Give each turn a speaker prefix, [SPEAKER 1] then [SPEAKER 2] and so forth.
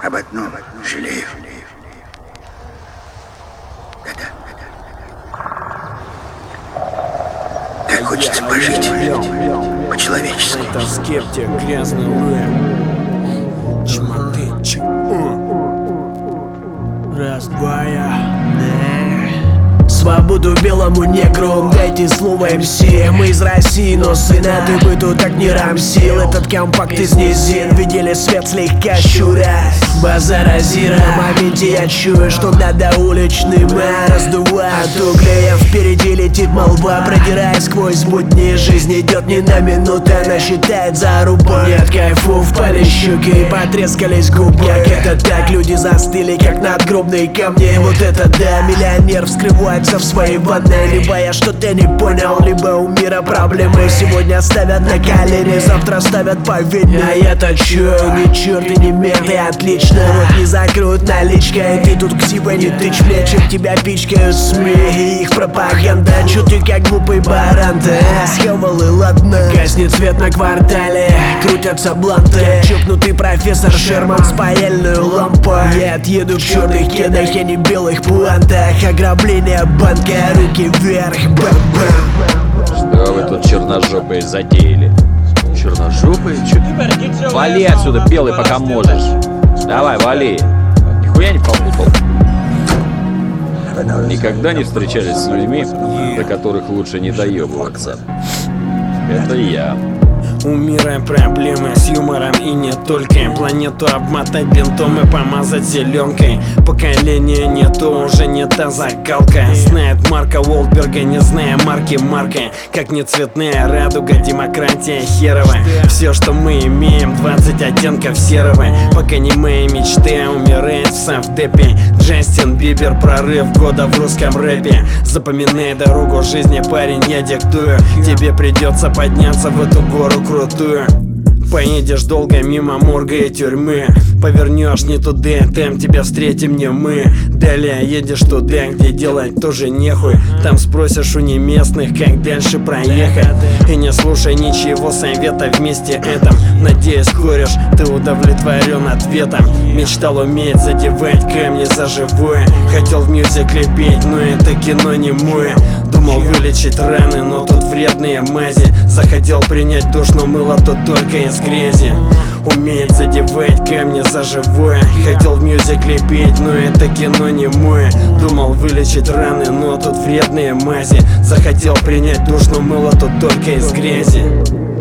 [SPEAKER 1] об одном жалею. Так хочется пожить по-человечески.
[SPEAKER 2] Это скептик, грязный рэп. Чматычек. Раз, два, свободу белому негру, дайте слово МС. Мы из России, но сына ты бы тут так не рамсил. Этот компакт из низин, видели свет слегка щурясь. Базар Азира, в моменте я чую, что надо уличный мэр. Раздувает углеем, впереди летит молва, продираясь сквозь будни. Жизнь идет не на минуту, она считает за рубой. Нет кайфу, впали щеки и потрескались губы. Как это так, люди застыли, как надгробные камни. Вот это да, миллионер вскрывается в своей ванной. Либо я что-то не понял, либо у мира проблемы. Сегодня ставят на колени, завтра ставят по видне. А я-то чую, ни черт и ни мерды, отлично. Рот не закроют наличкой, ты тут к себе не тычь мне. Чем тебя пичкают СМИ и их пропаганда. Чё ты как глупый баран, ты схавал и ладно. Гаснет свет на квартале, крутятся бланты. Чокнутый профессор Шерман с паяльной лампой. Я отъеду в черных кедах, я не белых пуантах. Ограбление банка, руки вверх, бэм-бэм.
[SPEAKER 3] Что вы тут черножопые затеяли? Черножопые? Чё? Вали отсюда, белый, пока можешь. Давай, вали. Нихуя не попутал. Никогда не встречались с людьми, до которых лучше не доебываться. Это я.
[SPEAKER 2] У мира проблемы с юмором и не только. Планету обмотать бинтом и помазать зеленкой. Поколение не то, уже не та закалка. Знает Марка Уолберга, не зная марки Марка. Как не цветная радуга, демократия херова. Все, что мы имеем, 20 оттенков серого. Пока не мои мечты, умирает в совдепе. Джастин Бибер, прорыв года в русском рэпе. Запоминай дорогу жизни, парень, я диктую. Тебе придется подняться в эту гору крутую. Поедешь долго мимо морга и тюрьмы. Повернешь не туда, там тебя встретим не мы. Далее едешь туда, где делать тоже нехуй. Там спросишь у неместных, как дальше проехать. И не слушай ничего совета вместе этом. Надеюсь, кореш, ты удовлетворен ответом. Мечтал уметь задевать камни за живое. Хотел в мюзикле петь, но это кино не мое. Думал вылечить раны, но тут вредные мази. Захотел принять душ, но мыло тут только из грязи. Умеет задевать камни за живое. Хотел в мюзикле петь, но это кино не мое. Думал вылечить раны, но тут вредные мази. Захотел принять душ, но мыло тут только из грязи.